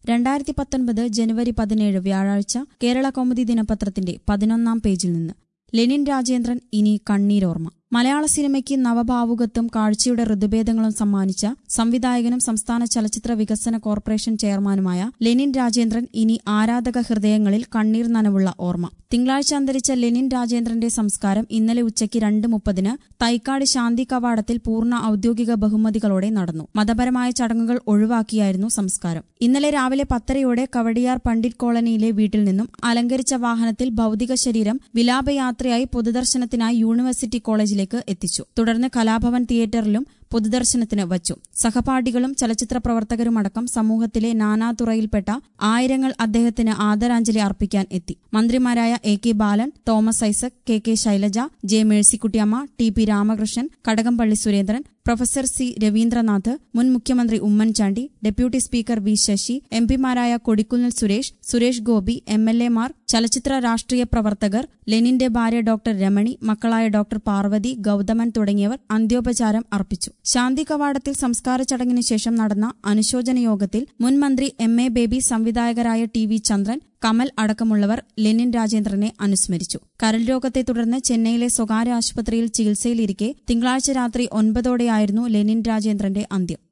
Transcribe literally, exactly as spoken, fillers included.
രണ്ടായിരത്തി പത്തൊൻപത് ജനുവരി പതിനേഴ് വ്യാഴാഴ്ച കേരള കൗമുദി ദിനപത്രത്തിന്റെ പതിനൊന്നാം പേജിൽ നിന്ന് ലെനിൻ രാജേന്ദ്രൻ ഇനി കണ്ണീരോർമ്മ. മലയാള സിനിമയ്ക്ക് നവഭാവുകത്വം, കാഴ്ചയുടെ ഋതുഭേദങ്ങളും സമ്മാനിച്ച സംവിധായകനും സംസ്ഥാന ചലച്ചിത്ര വികസന കോർപ്പറേഷൻ ചെയർമാനുമായ ലെനിൻ രാജേന്ദ്രൻ ഇനി ആരാധക ഹൃദയങ്ങളിൽ കണ്ണീർ നനവുള്ള ഓർമ്മ. തിങ്കളാഴ്ച അന്തരിച്ച ലെനിൻ രാജേന്ദ്രന്റെ സംസ്കാരം ഇന്നലെ ഉച്ചയ്ക്ക് രണ്ട് മുപ്പതിന് തൈക്കാട് ശാന്തി കവാടത്തിൽ പൂർണ്ണ ഔദ്യോഗിക ബഹുമതികളോടെ നടന്നു. മതപരമായ ചടങ്ങുകൾ ഒഴിവാക്കിയായിരുന്നു സംസ്കാരം. ഇന്നലെ രാവിലെ പത്തരയോടെ കവടിയാർ പണ്ഡിറ്റ് കോളനിയിലെ വീട്ടിൽ നിന്നും അലങ്കരിച്ച വാഹനത്തിൽ ഭൌതിക ശരീരം വിലാപയാത്രയായി പൊതുദർശനത്തിനായി യൂണിവേഴ്സിറ്റി കോളേജിലേക്ക് എത്തിച്ചു. തുടർന്ന് കലാഭവൻ തിയേറ്ററിലും പൊതുദർശനത്തിന് വച്ചു. സഹപാഠികളും ചലച്ചിത്ര പ്രവർത്തകരുമടക്കം സമൂഹത്തിലെ നാനാതുറയിൽപ്പെട്ട ആയിരങ്ങൾ അദ്ദേഹത്തിന് ആദരാഞ്ജലി അർപ്പിക്കാൻ എത്തി. മന്ത്രിമാരായ A K Balan, Thomas Isaac, K K Shailaja, J Mercykuttyamma, T P Ramakrishnan, Kadakampally Surendran, professor C Raveendranath, മുൻ മുഖ്യമന്ത്രി Oommen Chandy, deputy speaker V Sasi, എംപിമാരായ കൊടിക്കുന്നിൽ സുരേഷ്, സുരേഷ് ഗോപി, എം എൽ എമാർ, ചലച്ചിത്ര രാഷ്ട്രീയ പ്രവർത്തകർ, ലെനിന്റെ ഭാര്യ ഡോക്ടർ രമണി, മക്കളായ ഡോക്ടർ പാർവതി, ഗൌതമൻ തുടങ്ങിയവർ അന്ത്യോപചാരം അർപ്പിച്ചു. ശാന്തി കവാടത്തിൽ സംസ്കാര ചടങ്ങിന് ശേഷം നടന്ന അനുശോചന യോഗത്തിൽ മുൻ മന്ത്രി എം എ ബേബി, സംവിധായകരായ ടി വി ചന്ദ്രൻ, കമൽ അടക്കമുള്ളവർ ലെനിൻ രാജേന്ദ്രനെ അനുസ്മരിച്ചു. കരൾ രോഗത്തെ തുടർന്ന് ചെന്നൈയിലെ സ്വകാര്യ ആശുപത്രിയിൽ ചികിത്സയിലിരിക്കെ തിങ്കളാഴ്ച രാത്രി ഒൻപതോടെയായിരുന്നു ലെനിൻ രാജേന്ദ്രന്റെ അന്ത്യം.